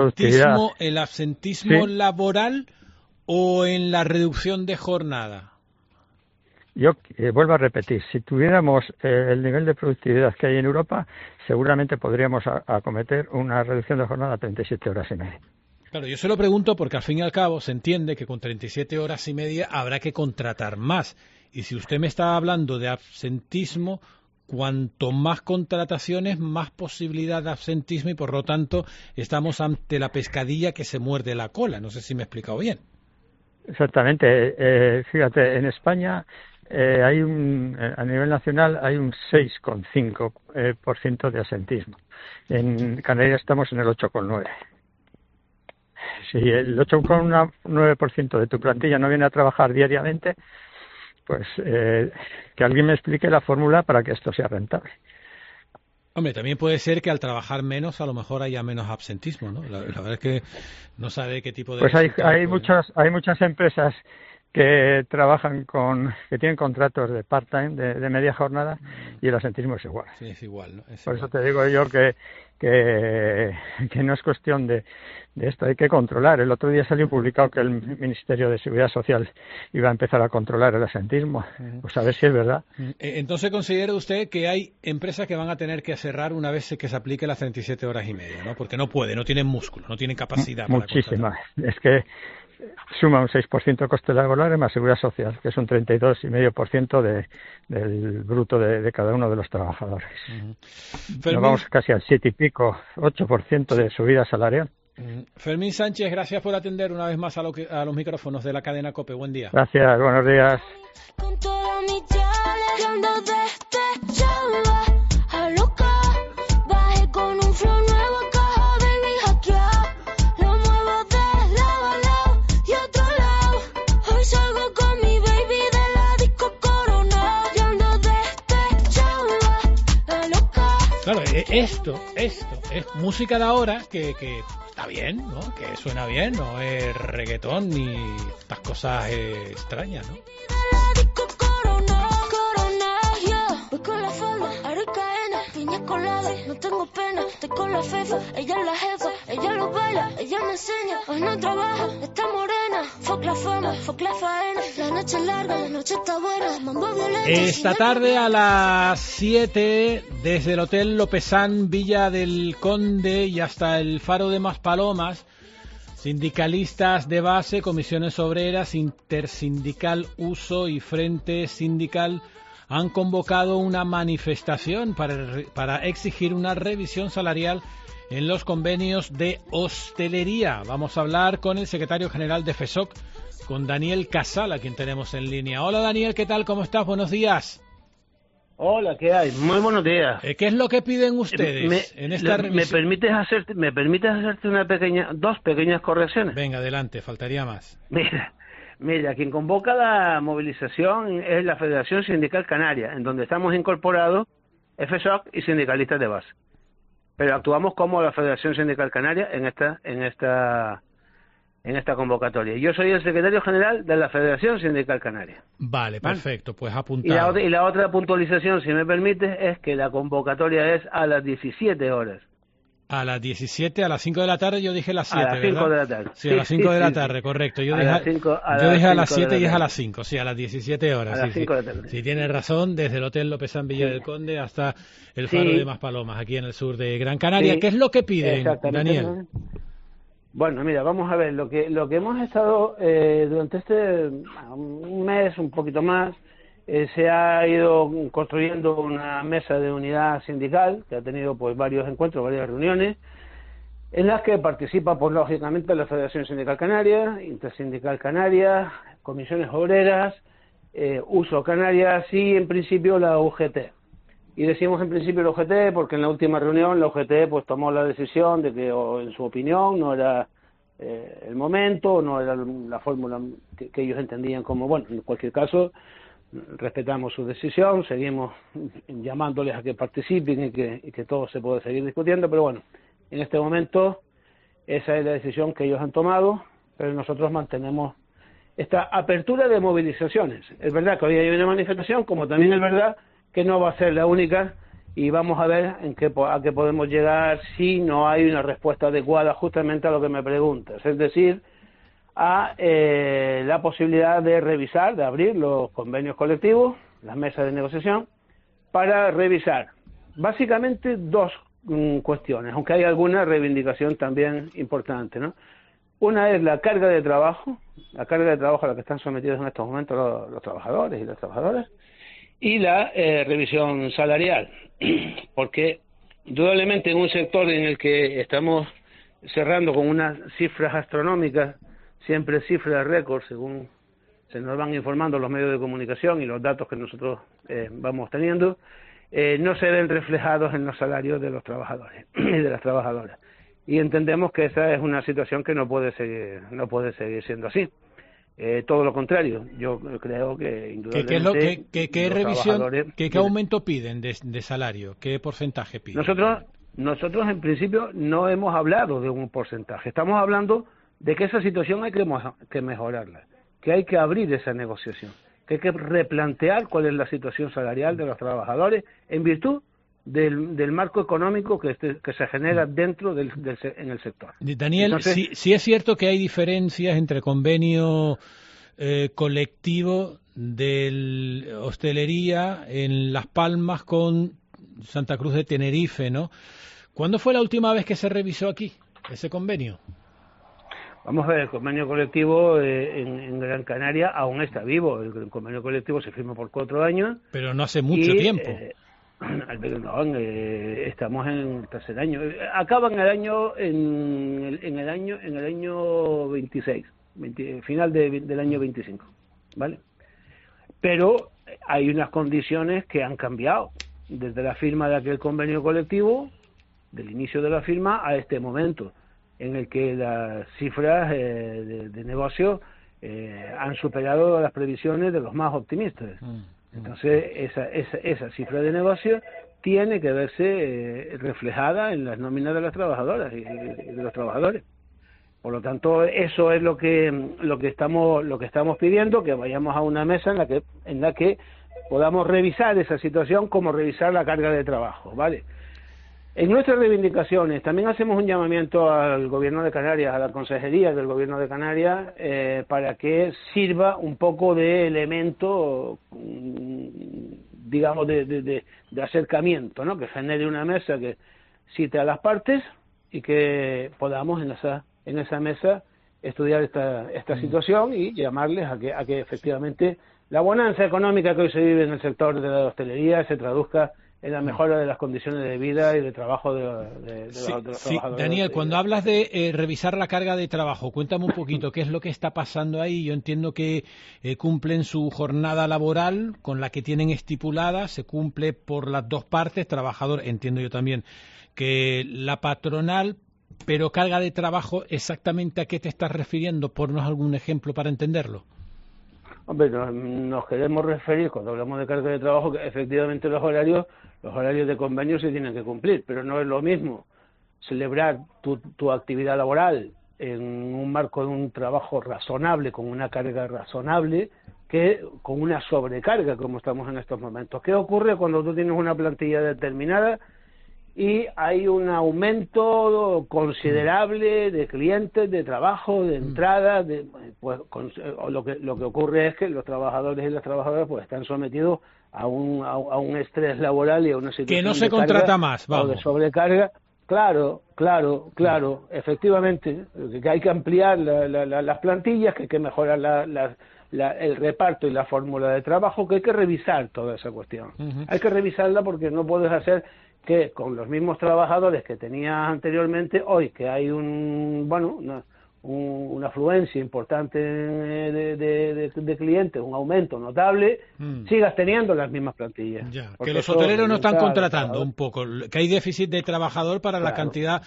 absentismo ¿Sí? laboral o en la reducción de jornada? Yo vuelvo a repetir, si tuviéramos el nivel de productividad que hay en Europa, seguramente podríamos acometer una reducción de jornada a 37 horas y media. Claro, yo se lo pregunto porque al fin y al cabo se entiende que con 37 horas y media habrá que contratar más. Y si usted me está hablando de absentismo, cuanto más contrataciones, más posibilidad de absentismo, y por lo tanto estamos ante la pescadilla que se muerde la cola. No sé si me he explicado bien. Exactamente. Fíjate, en España a nivel nacional hay un 6,5% de absentismo. En Canarias estamos en el 8,9%. Si el 8,9% de tu plantilla no viene a trabajar diariamente, pues que alguien me explique la fórmula para que esto sea rentable. Hombre, también puede ser que al trabajar menos a lo mejor haya menos absentismo, ¿no? La verdad es que no sabe qué tipo de... Pues hay muchas empresas que trabajan que tienen contratos de part-time, de media jornada, y el absentismo es igual. Sí, es igual, ¿no? Por eso te digo yo que que no es cuestión de esto, hay que controlar. El otro día salió publicado que el Ministerio de Seguridad Social iba a empezar a controlar el asentismo. Pues a ver si es verdad. Entonces, ¿considera usted que hay empresas que van a tener que cerrar una vez que se aplique las 37 horas y media, ¿no? Porque no tienen músculo, no tienen capacidad. Muchísimas. Es que suma un 6% de coste laboral más seguridad social, que es un 32,5% del bruto de cada uno de los trabajadores. Nos vamos casi al 7 y pico, 8% de subida salarial. Fermín Sánchez, gracias por atender una vez más a los micrófonos de la cadena COPE. Buen día. Gracias, buenos días. Con toda mi chale, ando despechada, a loca, bajé con un flow nuevo, caja baby hackeada, lo muevo de lado a lado y otro lado, hoy salgo con mi baby de la disco Corona, y ando despechada, a loca. Claro, esto es música de ahora que está bien, ¿no? Que suena bien, no es reggaetón ni estas cosas extrañas, ¿no? Voy con la falda, aro y cadena, piña colada, no tengo pena, estoy con la fefa, ella es la jefa, ella lo baila, ella me enseña, hoy no trabaja, está morena, fuck la fama, fuck la faena, la noche es larga, la noche está buena, mambo violento. Esta tarde a las 7, desde el Hotel Lopesán, Villa del Conde y hasta el Faro de Maspalomas, sindicalistas de base, comisiones obreras, intersindical Uso y Frente Sindical han convocado una manifestación para exigir una revisión salarial en los convenios de hostelería. Vamos a hablar con el secretario general de FESOC, con Daniel Casal, a quien tenemos en línea. Hola Daniel, ¿qué tal? ¿Cómo estás? Buenos días. Hola, ¿qué hay? Muy buenos días. ¿Qué es lo que piden ustedes en esta revisión? ¿Me permites hacerte dos pequeñas correcciones? Venga, adelante, faltaría más. Mira, quien convoca la movilización es la Federación Sindical Canaria, en donde estamos incorporados FESOC y sindicalistas de base. Pero actuamos como la Federación Sindical Canaria en esta convocatoria. Yo soy el secretario general de la Federación Sindical Canaria. Vale, perfecto, pues apuntado. Y la otra puntualización, si me permites, es que la convocatoria es a las 17 horas. A las 17, a las 5 de la tarde, yo dije las 7, ¿verdad? A las 5 de la tarde. Sí, a las 5 de la tarde, correcto. Yo dije a las 7 y es a las 5, sí, a las 17 horas. A las 5 de la tarde. Sí, tienes razón, desde el Hotel Lopesán Villa del Conde hasta el Faro de Maspalomas, aquí en el sur de Gran Canaria. Sí. ¿Qué es lo que piden, Daniel? Bueno, mira, vamos a ver, lo que hemos estado durante un mes, un poquito más, se ha ido construyendo una mesa de unidad sindical que ha tenido pues varios encuentros, varias reuniones, en las que participa pues lógicamente la Federación Sindical Canaria, Intersindical Canaria, Comisiones Obreras, Uso Canarias y en principio la UGT. Y decimos en principio la UGT porque en la última reunión la UGT pues tomó la decisión de que, en su opinión, no era el momento, no era la fórmula que ellos entendían como, bueno, en cualquier caso, respetamos su decisión, seguimos llamándoles a que participen y que todo se puede seguir discutiendo, pero bueno, en este momento esa es la decisión que ellos han tomado, pero nosotros mantenemos esta apertura de movilizaciones. Es verdad que hoy hay una manifestación, como también es verdad que no va a ser la única, y vamos a ver a qué podemos llegar si no hay una respuesta adecuada justamente a lo que me preguntas, es decir, a la posibilidad de revisar, de abrir los convenios colectivos, las mesas de negociación, para revisar básicamente dos cuestiones, aunque hay alguna reivindicación también importante, ¿no? Una es la carga de trabajo a la que están sometidos en estos momentos los trabajadores y las trabajadoras, y la revisión salarial, porque indudablemente en un sector en el que estamos cerrando con unas cifras astronómicas, siempre cifras récord, según se nos van informando los medios de comunicación y los datos que nosotros vamos teniendo, no se ven reflejados en los salarios de los trabajadores y de las trabajadoras. Y entendemos que esa es una situación que no puede seguir siendo así. Todo lo contrario, yo creo que indudablemente ¿Qué revisión, qué aumento piden de salario? ¿Qué porcentaje piden? Nosotros en principio no hemos hablado de un porcentaje, estamos hablando de que esa situación hay que mejorarla, que hay que abrir esa negociación, que hay que replantear cuál es la situación salarial de los trabajadores en virtud del marco económico que se genera dentro en el sector. Daniel, Entonces, sí es cierto que hay diferencias entre convenio colectivo de hostelería en Las Palmas con Santa Cruz de Tenerife, ¿no? ¿Cuándo fue la última vez que se revisó aquí ese convenio? Vamos a ver, el convenio colectivo en Gran Canaria aún está vivo. El convenio colectivo se firma por 4 años. Pero no hace mucho tiempo. Estamos en el tercer año. Acaba en el año 26, final del año 25, ¿vale? Pero hay unas condiciones que han cambiado desde la firma de aquel convenio colectivo, del inicio de la firma a este momento, en el que las cifras de negocio han superado las previsiones de los más optimistas. Entonces, esa cifra de negocio tiene que verse reflejada en las nóminas de las trabajadoras y de los trabajadores. Por lo tanto, eso es lo que estamos pidiendo, que vayamos a una mesa en la que podamos revisar esa situación, como revisar la carga de trabajo, ¿vale? En nuestras reivindicaciones también hacemos un llamamiento al Gobierno de Canarias, a la Consejería del Gobierno de Canarias, para que sirva un poco de elemento, digamos, de acercamiento, ¿no? Que genere una mesa que cite a las partes y que podamos en esa mesa estudiar esta situación y llamarles a que efectivamente la bonanza económica que hoy se vive en el sector de la hostelería se traduzca en la mejora de las condiciones de vida y de trabajo de los trabajadores. Daniel, cuando hablas de revisar la carga de trabajo, cuéntame un poquito qué es lo que está pasando ahí. Yo entiendo que cumplen su jornada laboral con la que tienen estipulada, se cumple por las dos partes, trabajador, entiendo yo también que la patronal, pero carga de trabajo, ¿exactamente a qué te estás refiriendo? Ponnos algún ejemplo para entenderlo. Hombre, nos queremos referir, cuando hablamos de carga de trabajo, que efectivamente los horarios de convenio se tienen que cumplir, pero no es lo mismo celebrar tu actividad laboral en un marco de un trabajo razonable, con una carga razonable, que con una sobrecarga, como estamos en estos momentos. ¿Qué ocurre cuando tú tienes una plantilla determinada y hay un aumento considerable de clientes, de trabajo, de entradas? Lo que ocurre es que los trabajadores y las trabajadoras pues están sometidos a un estrés laboral y a una situación que no se contrata más, vamos, o de sobrecarga. Claro, efectivamente, que hay que ampliar las plantillas, que hay que mejorar el reparto y la fórmula de trabajo, que hay que revisar toda esa cuestión. Hay que revisarla porque no puedes hacer que con los mismos trabajadores que tenías anteriormente, hoy que hay una afluencia importante de clientes, un aumento notable, sigas teniendo las mismas plantillas. Que los hoteleros no están contratando un poco, que hay déficit de trabajador para la cantidad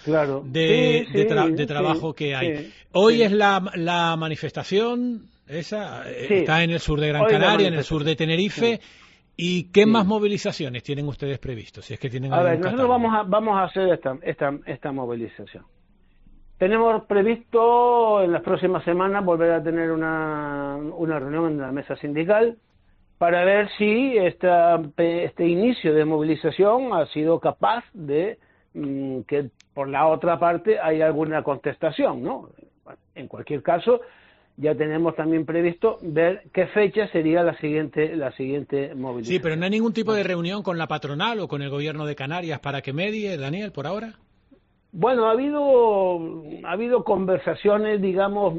de trabajo que hay. Hoy es la manifestación, está en el sur de Gran Canaria, en el sur de Tenerife. ¿Y qué más movilizaciones tienen ustedes previstos? Si es que tienen nosotros vamos a hacer esta movilización. Tenemos previsto en las próximas semanas volver a tener una reunión en la mesa sindical para ver si este inicio de movilización ha sido capaz de que por la otra parte hay alguna contestación, ¿no? En cualquier caso, ya tenemos también previsto ver qué fecha sería la siguiente movilización. Sí, pero no hay ningún tipo de reunión con la patronal o con el Gobierno de Canarias para que medie, Daniel, por ahora. Bueno, ha habido conversaciones, digamos,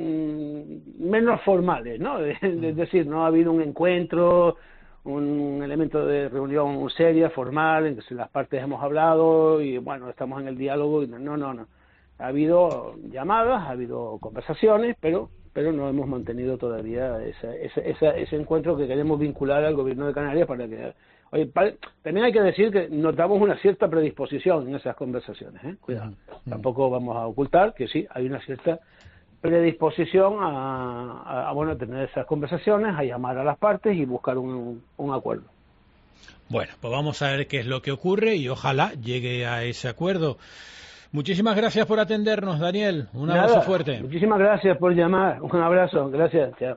menos formales, ¿no? Es decir, no ha habido un encuentro, un elemento de reunión seria, formal, en que las partes hemos hablado y, bueno, estamos en el diálogo. No. Ha habido llamadas, ha habido conversaciones, pero no hemos mantenido todavía ese encuentro que queremos vincular al Gobierno de Canarias para que... también hay que decir que notamos una cierta predisposición en esas conversaciones, cuidado. Tampoco vamos a ocultar que sí, hay una cierta predisposición a tener esas conversaciones, a llamar a las partes y buscar un acuerdo. Bueno, pues vamos a ver qué es lo que ocurre y ojalá llegue a ese acuerdo. Muchísimas gracias por atendernos, Daniel. Un abrazo fuerte. Muchísimas gracias por llamar. Un abrazo. Gracias. Chao.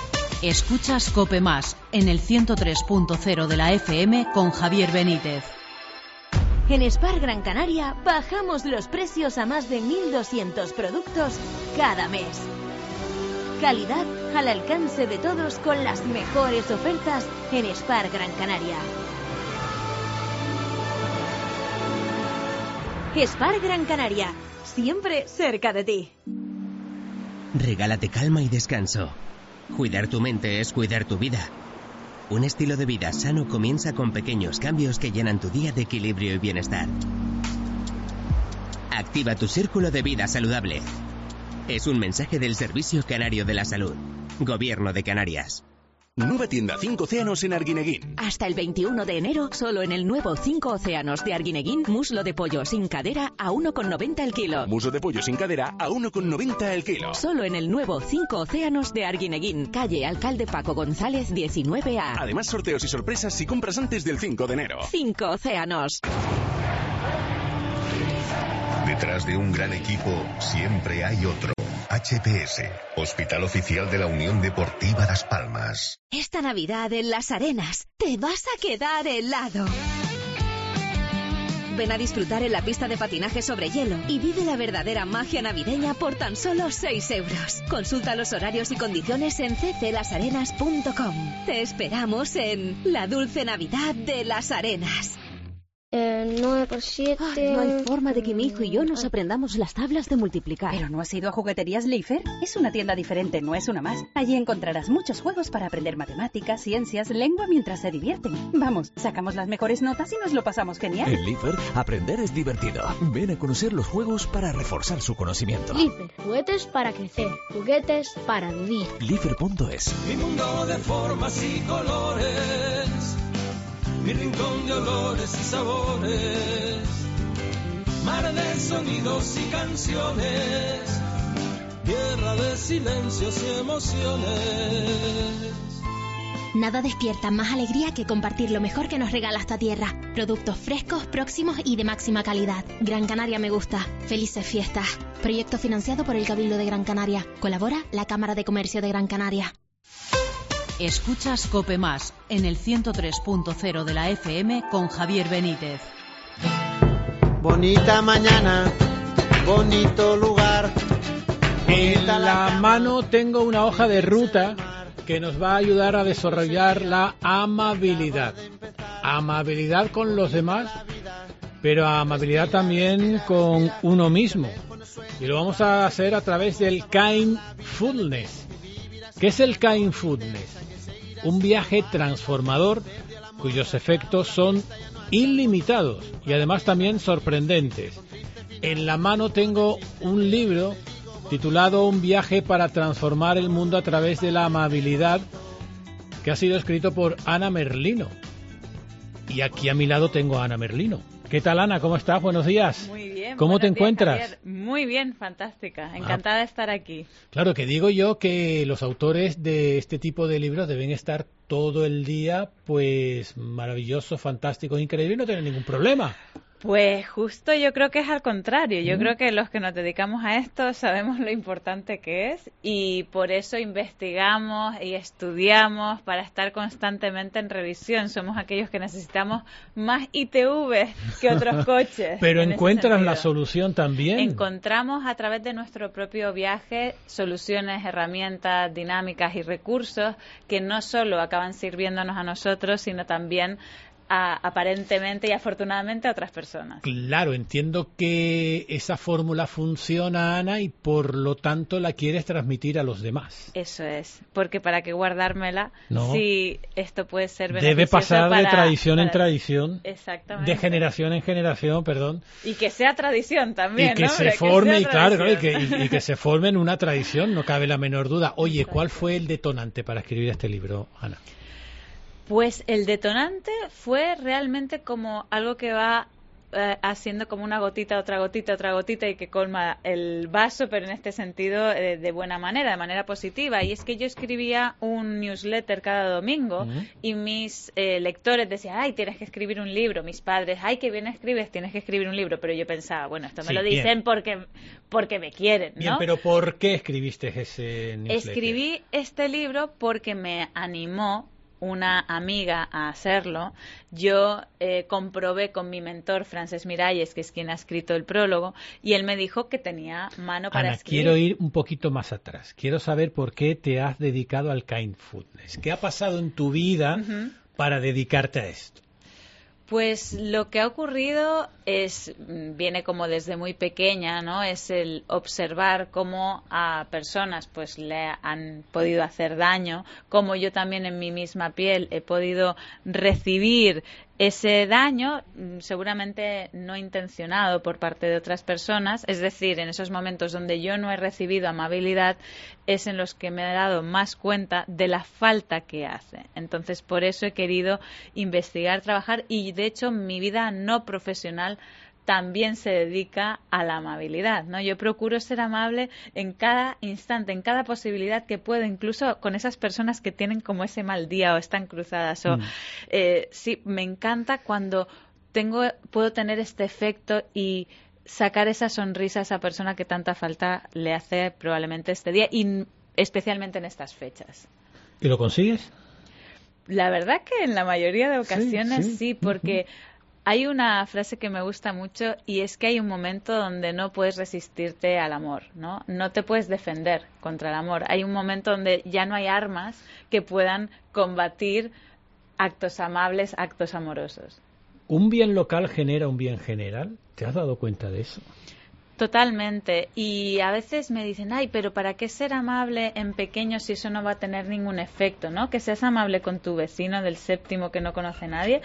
Escuchas COPE+, en el 103.0 de la FM con Javier Benítez. En Spar Gran Canaria bajamos los precios a más de 1.200 productos cada mes. Calidad al alcance de todos con las mejores ofertas en Spar Gran Canaria. Spar Gran Canaria, siempre cerca de ti. Regálate calma y descanso. Cuidar tu mente es cuidar tu vida. Un estilo de vida sano comienza con pequeños cambios que llenan tu día de equilibrio y bienestar. Activa tu círculo de vida saludable. Es un mensaje del Servicio Canario de la Salud. Gobierno de Canarias. Nueva tienda 5 Océanos en Arguineguín. Hasta el 21 de enero, solo en el nuevo 5 Océanos de Arguineguín, muslo de pollo sin cadera a 1,90 el kilo. Muslo de pollo sin cadera a 1,90 el kilo. Solo en el nuevo 5 Océanos de Arguineguín, calle Alcalde Paco González 19A. Además, sorteos y sorpresas si compras antes del 5 de enero. 5 Océanos. Detrás de un gran equipo siempre hay otro. HPS, Hospital Oficial de la Unión Deportiva Las Palmas. Esta Navidad en Las Arenas te vas a quedar helado. Ven a disfrutar en la pista de patinaje sobre hielo y vive la verdadera magia navideña por tan solo 6 euros. Consulta los horarios y condiciones en cclasarenas.com. Te esperamos en la dulce Navidad de Las Arenas. 9 por 7... No hay forma de que mi hijo y yo nos aprendamos las tablas de multiplicar. ¿Pero no has ido a Jugueterías Leifer? Es una tienda diferente, no es una más. Allí encontrarás muchos juegos para aprender matemáticas, ciencias, lengua mientras se divierten. Vamos, sacamos las mejores notas y nos lo pasamos genial. En Leifer, aprender es divertido. Ven a conocer los juegos para reforzar su conocimiento. Leifer, juguetes para crecer, juguetes para vivir. Leifer.es. Mi mundo de formas y colores, mi rincón de olores y sabores, mar de sonidos y canciones, tierra de silencios y emociones. Nada despierta más alegría que compartir lo mejor que nos regala esta tierra. Productos frescos, próximos y de máxima calidad. Gran Canaria me gusta. Felices fiestas. Proyecto financiado por el Cabildo de Gran Canaria. Colabora la Cámara de Comercio de Gran Canaria. Escuchas COPE Más en el 103.0 de la FM con Javier Benítez. Bonita mañana, bonito lugar. En la mano tengo una hoja de ruta que nos va a ayudar a desarrollar la amabilidad. Amabilidad con los demás, pero amabilidad también con uno mismo. Y lo vamos a hacer a través del Kindfulness. ¿Qué es el Kindfulness? Un viaje transformador cuyos efectos son ilimitados y además también sorprendentes. En la mano tengo un libro titulado Un viaje para transformar el mundo a través de la amabilidad, que ha sido escrito por Ana Merlino. Y aquí a mi lado tengo a Ana Merlino. ¿Qué tal, Ana? ¿Cómo estás? Buenos días. Muy bien. ¿Cómo te encuentras? Javier. Muy bien, fantástica. Encantada de estar aquí. Claro, que digo yo que los autores de este tipo de libros deben estar todo el día, pues, maravillosos, fantásticos, increíbles y no tienen ningún problema. Pues justo yo creo que es al contrario. Yo creo que los que nos dedicamos a esto sabemos lo importante que es y por eso investigamos y estudiamos para estar constantemente en revisión. Somos aquellos que necesitamos más ITV que otros coches. Pero encuentras la solución también. Encontramos a través de nuestro propio viaje soluciones, herramientas, dinámicas y recursos que no solo acaban sirviéndonos a nosotros, sino también aparentemente y afortunadamente a otras personas. Claro, entiendo que esa fórmula funciona, Ana, y por lo tanto la quieres transmitir a los demás. Eso es, porque para qué guardármela si esto puede ser beneficioso. Debe pasar de tradición en tradición, exactamente, de generación en generación, perdón. Y que sea tradición también, y que se forme, y claro, y que se forme en una tradición, no cabe la menor duda. Oye, exacto. ¿Cuál fue el detonante para escribir este libro, Ana? Pues el detonante fue realmente como algo que va haciendo como una gotita, otra gotita y que colma el vaso, pero en este sentido de buena manera, de manera positiva. Y es que yo escribía un newsletter cada domingo y mis lectores decían, ay, tienes que escribir un libro. Mis padres, ay, qué bien escribes, tienes que escribir un libro. Pero yo pensaba, bueno, esto me lo dicen porque me quieren, ¿no? Bien, pero ¿por qué escribiste ese newsletter? Escribí este libro porque me animó una amiga a hacerlo. Yo comprobé con mi mentor, Francesc Miralles, que es quien ha escrito el prólogo, y él me dijo que tenía mano para Ana, escribir. quiero ir un poquito más atrás. Quiero saber por qué te has dedicado al kindfulness. ¿Qué ha pasado en tu vida para dedicarte a esto? Pues lo que ha ocurrido viene como desde muy pequeña, ¿no? Es el observar cómo a personas pues le han podido hacer daño, cómo yo también en mi misma piel he podido recibir ese daño, seguramente no intencionado por parte de otras personas, es decir, en esos momentos donde yo no he recibido amabilidad es en los que me he dado más cuenta de la falta que hace. Entonces, por eso he querido investigar, trabajar y, de hecho, mi vida no profesional también se dedica a la amabilidad, ¿no? Yo procuro ser amable en cada instante, en cada posibilidad que puedo, incluso con esas personas que tienen como ese mal día o están cruzadas. Sí, me encanta cuando puedo tener este efecto y sacar esa sonrisa a esa persona que tanta falta le hace probablemente este día y especialmente en estas fechas. ¿Y lo consigues? La verdad que en la mayoría de ocasiones sí, porque hay una frase que me gusta mucho y es que hay un momento donde no puedes resistirte al amor, ¿no? No te puedes defender contra el amor. Hay un momento donde ya no hay armas que puedan combatir actos amables, actos amorosos. ¿Un bien local genera un bien general? ¿Te has dado cuenta de eso? Totalmente. Y a veces me dicen, ay, pero ¿para qué ser amable en pequeño si eso no va a tener ningún efecto, ¿no? Que seas amable con tu vecino del séptimo que no conoce a nadie,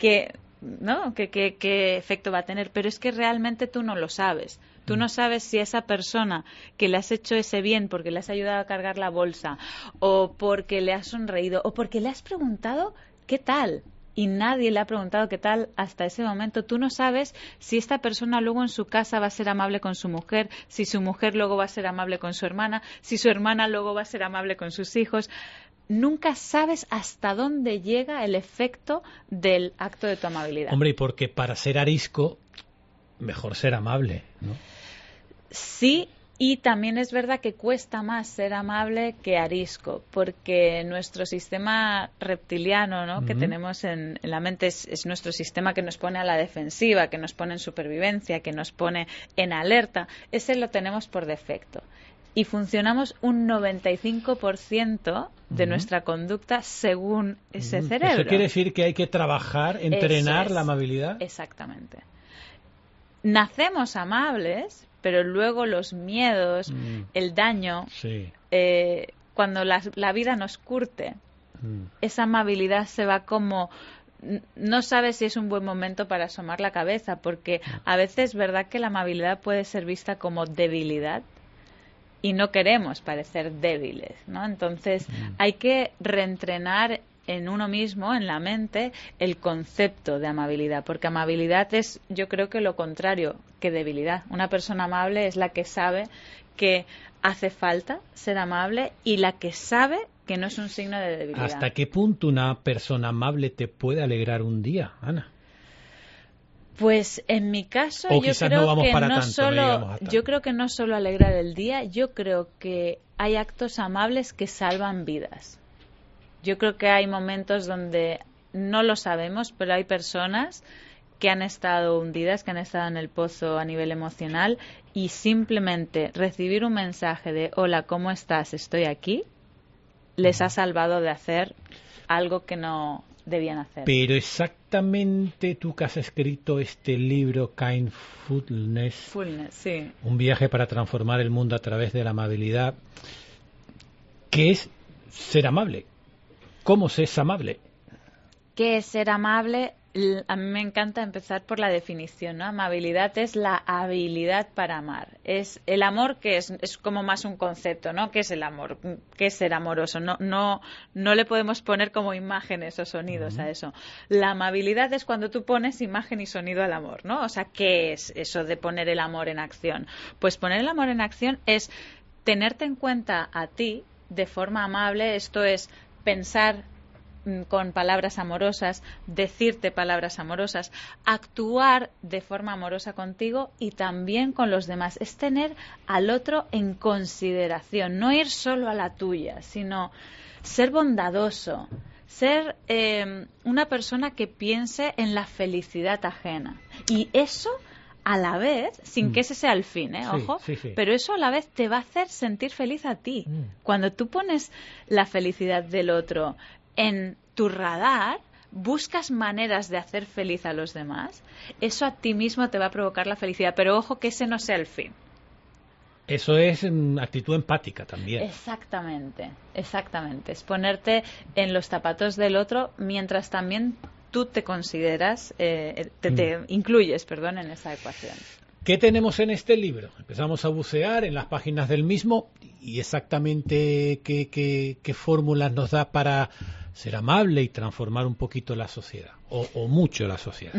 ¿no? ¿Qué efecto va a tener? Pero es que realmente tú no lo sabes. Tú no sabes si esa persona que le has hecho ese bien porque le has ayudado a cargar la bolsa o porque le has sonreído o porque le has preguntado ¿qué tal? Y nadie le ha preguntado qué tal hasta ese momento. Tú no sabes si esta persona luego en su casa va a ser amable con su mujer, si su mujer luego va a ser amable con su hermana, si su hermana luego va a ser amable con sus hijos. Nunca sabes hasta dónde llega el efecto del acto de tu amabilidad. Hombre, y porque para ser arisco, mejor ser amable, ¿no? Sí, y también es verdad que cuesta más ser amable que arisco, porque nuestro sistema reptiliano, ¿no? que tenemos en la mente es nuestro sistema que nos pone a la defensiva, que nos pone en supervivencia, que nos pone en alerta. Ese lo tenemos por defecto. Y funcionamos un 95% de nuestra conducta según ese cerebro. ¿Eso quiere decir que hay que trabajar, entrenar la amabilidad? Exactamente. Nacemos amables, pero luego los miedos, el daño, cuando la vida nos curte, esa amabilidad se va como... No sabes si es un buen momento para asomar la cabeza, porque a veces es verdad que la amabilidad puede ser vista como debilidad, y no queremos parecer débiles, ¿no? Entonces hay que reentrenar en uno mismo, en la mente, el concepto de amabilidad, porque amabilidad es, yo creo que lo contrario que debilidad. Una persona amable es la que sabe que hace falta ser amable y la que sabe que no es un signo de debilidad. ¿Hasta qué punto una persona amable te puede alegrar un día, Ana? Pues en mi caso yo creo que no solo alegrar el día, yo creo que hay actos amables que salvan vidas. Yo creo que hay momentos donde no lo sabemos, pero hay personas que han estado hundidas, que han estado en el pozo a nivel emocional y simplemente recibir un mensaje de hola, ¿cómo estás? Estoy aquí, les ha salvado de hacer algo que no debían hacer. Pero exactamente tú que has escrito este libro Kindfulness, sí. Un viaje para transformar el mundo a través de la amabilidad, ¿qué es ser amable? ¿Cómo se es amable? ¿Qué es ser amable? A mí me encanta empezar por la definición, ¿no? Amabilidad es la habilidad para amar. Es el amor que es como más un concepto, ¿no? ¿Qué es el amor? ¿Qué es ser amoroso? No le podemos poner como imágenes o sonidos a eso. La amabilidad es cuando tú pones imagen y sonido al amor, ¿no? O sea, ¿qué es eso de poner el amor en acción? Pues poner el amor en acción es tenerte en cuenta a ti de forma amable, esto es pensar con palabras amorosas, decirte palabras amorosas, actuar de forma amorosa contigo y también con los demás. Es tener al otro en consideración, no ir solo a la tuya, sino ser bondadoso, ser una persona que piense en la felicidad ajena. Y eso, a la vez, sin que ese sea el fin, ojo, pero eso a la vez te va a hacer sentir feliz a ti. Cuando tú pones la felicidad del otro en tu radar, buscas maneras de hacer feliz a los demás, eso a ti mismo te va a provocar la felicidad, pero ojo que ese no sea el fin. Eso es actitud empática también. Exactamente. Es ponerte en los zapatos del otro mientras también tú te consideras, te incluyes, perdón, en esa ecuación. ¿Qué tenemos en este libro? Empezamos a bucear en las páginas del mismo y exactamente qué fórmulas nos da para ser amable y transformar un poquito la sociedad, o mucho la sociedad.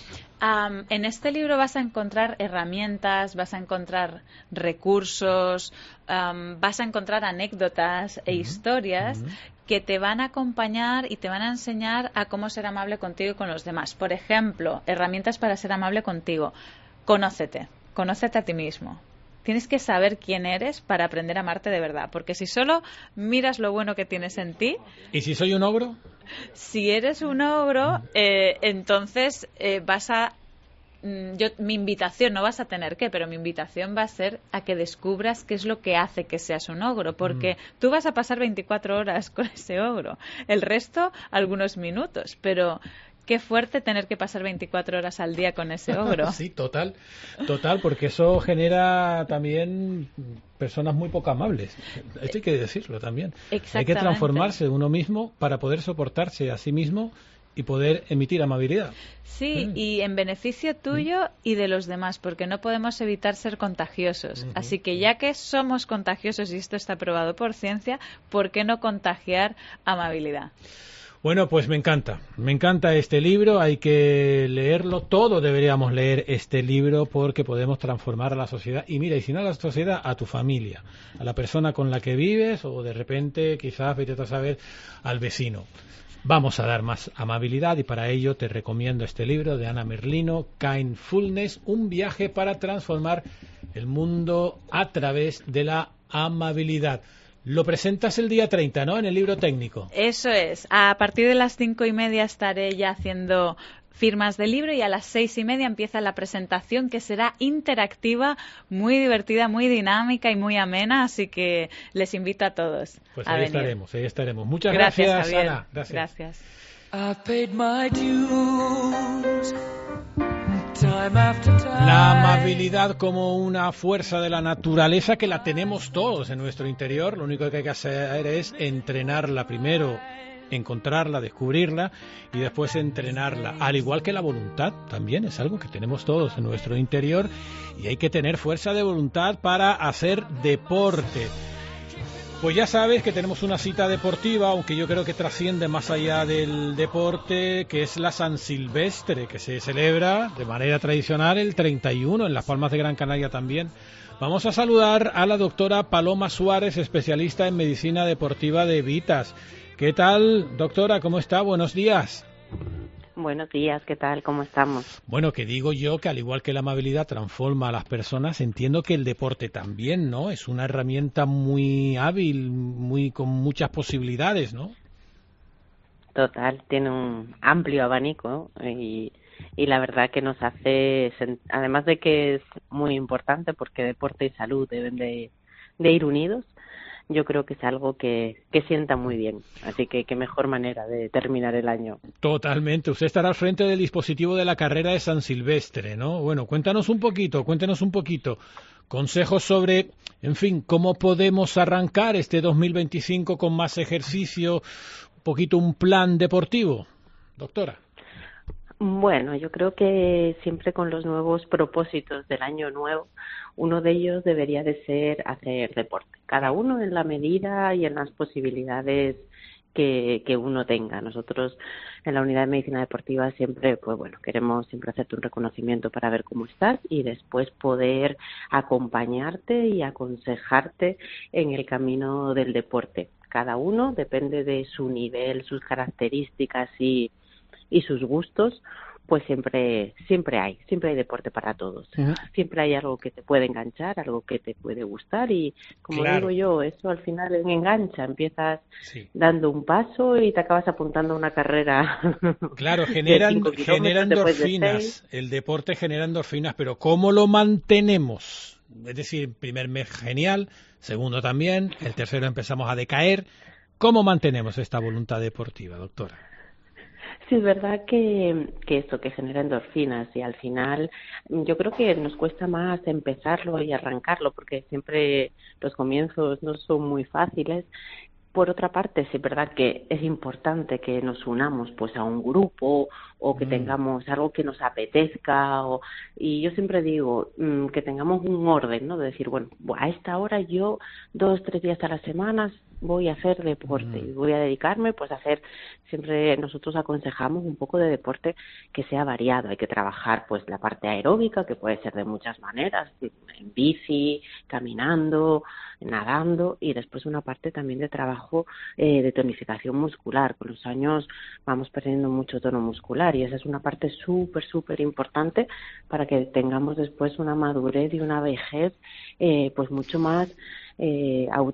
En este libro vas a encontrar herramientas, vas a encontrar recursos, vas a encontrar anécdotas e historias que te van a acompañar y te van a enseñar a cómo ser amable contigo y con los demás. Por ejemplo, herramientas para ser amable contigo. Conócete a ti mismo. Tienes que saber quién eres para aprender a amarte de verdad, porque si solo miras lo bueno que tienes en ti... ¿Y si soy un ogro? Si eres un ogro, entonces vas a... mi invitación, no vas a tener que, pero mi invitación va a ser a que descubras qué es lo que hace que seas un ogro, porque tú vas a pasar 24 horas con ese ogro, el resto algunos minutos, pero... Qué fuerte tener que pasar 24 horas al día con ese ogro. Sí, total, porque eso genera también personas muy poco amables. Esto hay que decirlo también. Hay que transformarse uno mismo para poder soportarse a sí mismo y poder emitir amabilidad. Sí, y en beneficio tuyo y de los demás, porque no podemos evitar ser contagiosos. Así que ya que somos contagiosos y esto está probado por ciencia, ¿por qué no contagiar amabilidad? Bueno, pues me encanta este libro, hay que leerlo, todos deberíamos leer este libro porque podemos transformar a la sociedad, y mira, y si no a la sociedad, a tu familia, a la persona con la que vives, o de repente quizás, vete a saber, al vecino. Vamos a dar más amabilidad y para ello te recomiendo este libro de Ana Merlino, Kindfulness, un viaje para transformar el mundo a través de la amabilidad. Lo presentas el día 30, ¿no? En el libro técnico. Eso es. A partir de las 5:30 estaré ya haciendo firmas del libro y a las 6:30 empieza la presentación, que será interactiva, muy divertida, muy dinámica y muy amena, así que les invito a todos pues a venir. Ahí estaremos. Muchas gracias, Javier. Ana. Gracias. I've paid my dues. Time after time. La amabilidad como una fuerza de la naturaleza que la tenemos todos en nuestro interior. Lo único que hay que hacer es entrenarla primero, encontrarla, descubrirla y después entrenarla. Al igual que la voluntad, también es algo que tenemos todos en nuestro interior y hay que tener fuerza de voluntad para hacer deporte. Pues ya sabes que tenemos una cita deportiva, aunque yo creo que trasciende más allá del deporte, que es la San Silvestre, que se celebra de manera tradicional el 31 en Las Palmas de Gran Canaria también. Vamos a saludar a la doctora Paloma Suárez, especialista en medicina deportiva de Vitas. ¿Qué tal, doctora? ¿Cómo está? Buenos días. Buenos días, ¿qué tal? ¿Cómo estamos? Bueno, que digo yo que al igual que la amabilidad transforma a las personas, entiendo que el deporte también, ¿no? Es una herramienta muy hábil, con muchas posibilidades, ¿no? Total, tiene un amplio abanico y la verdad que nos hace, además de que es muy importante porque deporte y salud deben de ir unidos, yo creo que es algo que sienta muy bien. Así que qué mejor manera de terminar el año. Totalmente. Usted estará al frente del dispositivo de la carrera de San Silvestre, ¿no? Bueno, cuéntenos un poquito. Consejos sobre, en fin, cómo podemos arrancar este 2025 con más ejercicio, un poquito un plan deportivo. Doctora. Bueno, yo creo que siempre con los nuevos propósitos del año nuevo, uno de ellos debería de ser hacer deporte. Cada uno en la medida y en las posibilidades que uno tenga. Nosotros en la unidad de medicina deportiva siempre, pues bueno, queremos siempre hacerte un reconocimiento para ver cómo estás y después poder acompañarte y aconsejarte en el camino del deporte. Cada uno depende de su nivel, sus características y sus gustos, pues siempre hay deporte para todos. Siempre hay algo que te puede enganchar, algo que te puede gustar y, como digo yo, eso al final engancha. Empiezas dando un paso y te acabas apuntando a una carrera. Claro, genera endorfinas. El deporte genera endorfinas, pero ¿cómo lo mantenemos? Es decir, primer mes genial, segundo también, el tercero empezamos a decaer. ¿Cómo mantenemos esta voluntad deportiva, doctora? Sí, es verdad que esto, que genera endorfinas, y al final yo creo que nos cuesta más empezarlo y arrancarlo, porque siempre los comienzos no son muy fáciles. Por otra parte, sí es verdad que es importante que nos unamos pues a un grupo o que tengamos algo que nos apetezca, y yo siempre digo que tengamos un orden, ¿no? De decir, bueno, a esta hora yo 2-3 días a la semana voy a hacer deporte y voy a dedicarme pues a hacer, siempre nosotros aconsejamos un poco de deporte que sea variado. Hay que trabajar pues la parte aeróbica, que puede ser de muchas maneras, en bici, caminando, nadando, y después una parte también de trabajo de tonificación muscular. Con los años vamos perdiendo mucho tono muscular y esa es una parte súper importante para que tengamos después una madurez y una vejez pues mucho más